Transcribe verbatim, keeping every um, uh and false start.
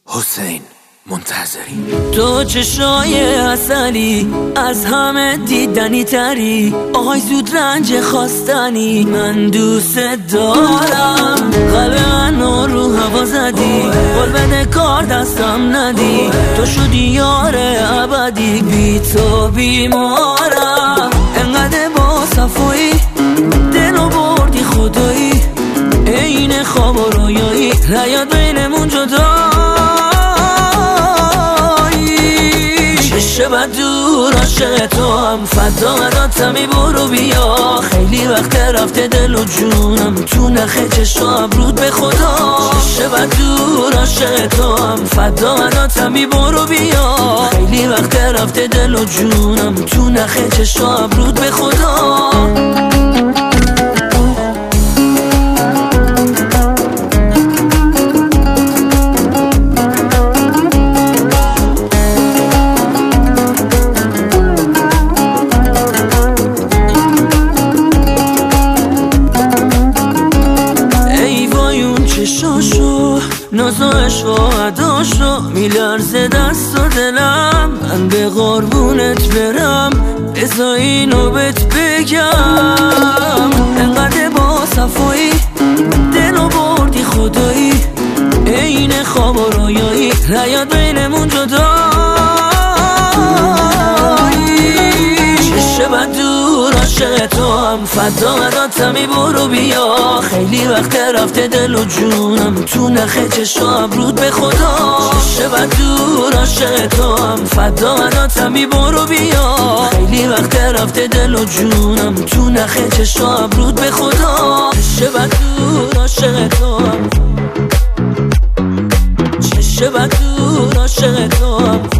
حسین منتظری. تو چشای اصلی از همه دیدنی تری، آهای زود رنج خواستنی، من دوست دارم. قلب منو رو هوا زدی، قول بده کار دستم ندی، تو شدی یار ابدی، بی تو بیمارم. انقدر با صفایی دلو بردی خدایی، این خواب و رویایی نیاد بینمون جدا. بد دور عاشق تو هم فدا مداتمی، برو بیا. خیلی وقت رفته دل و جونم تو نخه چشم ابرود به خدا. چه بد دور عاشق تو هم فدا مداتمی، برو بیا. خیلی وقت رفته دل و جونم تو نخه چشم ابرود به خدا. چشاشو ناز و عشق و عداشو میلرزه دست و دلم، من به قربونت برم بذار اینو بهت بگم. انقدر با صفایی دلو بردی خدایی، این خواب و رویایی نیاد بینمون جدا. چه بد دور عاشق تو هم فدا مداتمی، برو بیا. خیلی وقت رفته دل و جونم تو نخه چشم ابرود به خدا. چه بد دور عاشق تو هم فدا مداتمی، برو بیا. خیلی وقت رفته دل و جونم تو نخه چشم ابرود به خدا. چه بد دور عاشق تو هم، چه بد دور عاشق تو هم.